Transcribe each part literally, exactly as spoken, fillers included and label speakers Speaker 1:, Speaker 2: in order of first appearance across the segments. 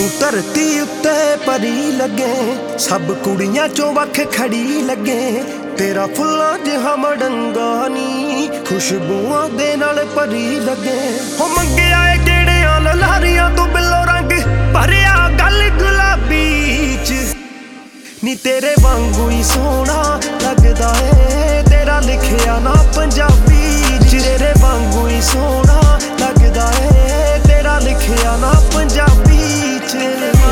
Speaker 1: तू धरती उत्ते परी लगे, सब कुड़ियां चो वख खड़ी लगे। तेरा फुल्लां जिहा मड़ंगा नी, खुशबुआं दे नाल भरी लगे। हो मंगिया ए गेड़ियां ललारियां तू बिल्लो रंग भरिया गल गुलाबी च, नी तेरे वांगू ही सोहना लगदा है तेरा लिखिया ना पंजाबी च। तेरे वांगू ही सोहना लगदा है तेरा लिखिया ना पंजाबी च।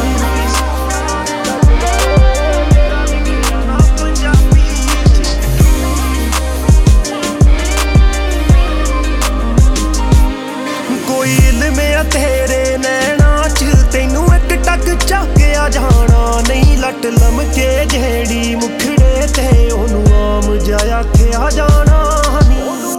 Speaker 1: कोई इल्म है तेरे नैना च, तैनू एक टक झाकिया जाना नहीं। लट लमके जेड़ी मुखड़े ते ओनू आम जा आखिया जाना नी।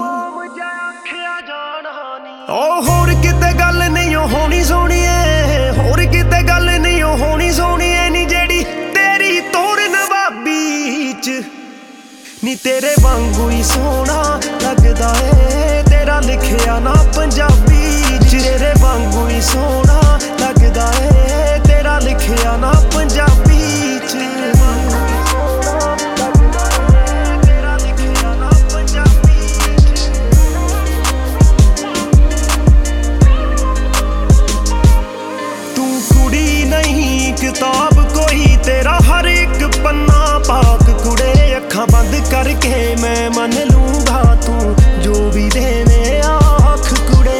Speaker 1: ओ होर किते गल नहीं होनी सोहणीए, होर किते गल नहीं होनी सोहणीए नी। जेड़ी तेरी तोड़ नवाबी च, नी तेरे वांगू ही सोहना लगदा है तेरा लिखिया ना पंजाबी च। तेरे वांगू ही सोहना लगदा है तेरा लिखिया ना पंजाबी च। तू कुड़ी नहीं किताब कोई, तेरा हर एक पन्ना पाक कुड़े। अखां बंद करके मैं मन लूंगा तू जो भी देवे आख कुड़े।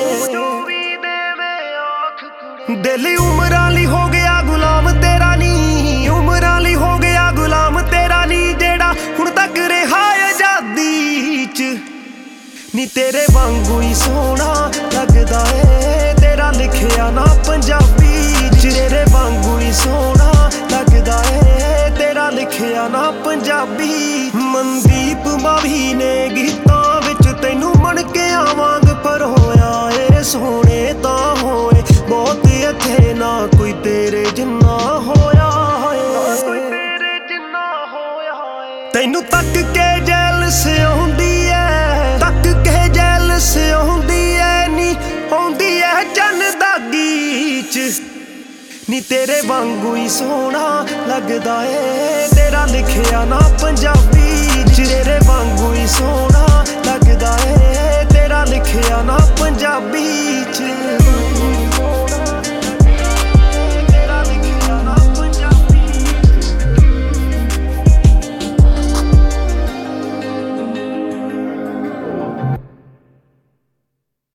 Speaker 1: दिल उमरां लई हो गया गुलाम तेरा नी, उमरां लई हो गया गुलाम तेरा नी। जेड़ा हुण तक रहा आजादी च, नी तेरे वांगू ही सोहना लगदा है तेरा लिखिया ना पंजाबी च। तेरे वांगू ही सोहना लगदा है तेरा लिखिया ना पंजाबी। मनदीप मावी ने गीतां विच तैनू मन के आवांग पर होया ए सोहणे तां होए बहुत इत्थे ना कोई तेरे जिन्ना होया है। तैनू तक के जैल से आउंदी है, तक के जैल से आउंदी है नी। आउंदी है चन दागी च, नी तेरे वांगू ही सोहना लगदा है तेरा लिखिया ना पंजाबी च। तेरे वांगू ही सोहना लगदा है तेरा लिखिया ना पंजाबी च।